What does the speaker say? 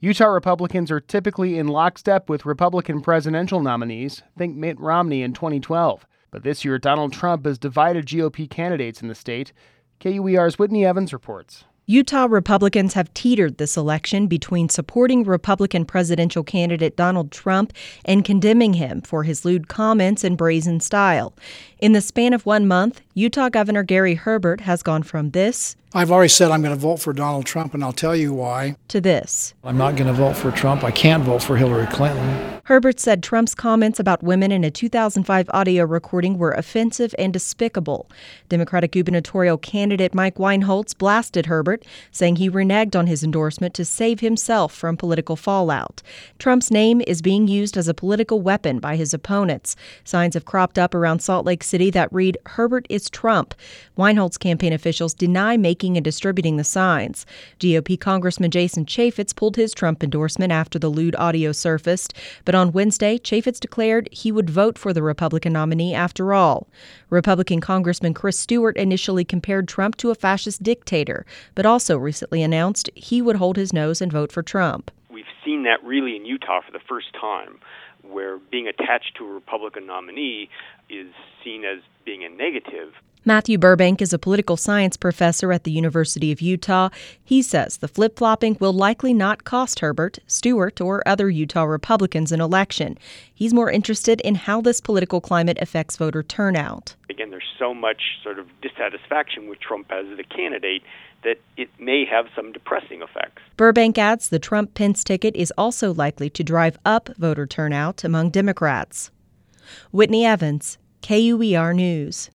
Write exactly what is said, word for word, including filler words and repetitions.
Utah Republicans are typically in lockstep with Republican presidential nominees, think Mitt Romney in twenty twelve. But this year, Donald Trump has divided G O P candidates in the state. K U E R's Whitney Evans reports. Utah Republicans have teetered this election between supporting Republican presidential candidate Donald Trump and condemning him for his lewd comments and brazen style. In the span of one month, Utah Governor Gary Herbert has gone from this I've already said I'm going to vote for Donald Trump, and I'll tell you why. to this. I'm not going to vote for Trump. I can't vote for Hillary Clinton. Herbert said Trump's comments about women in a two thousand five audio recording were offensive and despicable. Democratic gubernatorial candidate Mike Weinholtz blasted Herbert, saying he reneged on his endorsement to save himself from political fallout. Trump's name is being used as a political weapon by his opponents. Signs have cropped up around Salt Lake City that read, "Herbert is Trump." Weinholtz campaign officials deny making and distributing the signs. G O P Congressman Jason Chaffetz pulled his Trump endorsement after the lewd audio surfaced, but on Wednesday, Chaffetz declared he would vote for the Republican nominee after all. Republican Congressman Chris Stewart initially compared Trump to a fascist dictator, but also recently announced he would hold his nose and vote for Trump. We've seen that really in Utah for the first time, where being attached to a Republican nominee is seen as being a negative. Matthew Burbank is a political science professor at the University of Utah. He says the flip-flopping will likely not cost Herbert, Stewart, or other Utah Republicans an election. He's more interested in how this political climate affects voter turnout. Again, there's so much sort of dissatisfaction with Trump as the candidate that it may have some depressing effects. Burbank adds the Trump-Pence ticket is also likely to drive up voter turnout among Democrats. Whitney Evans, K U E R News.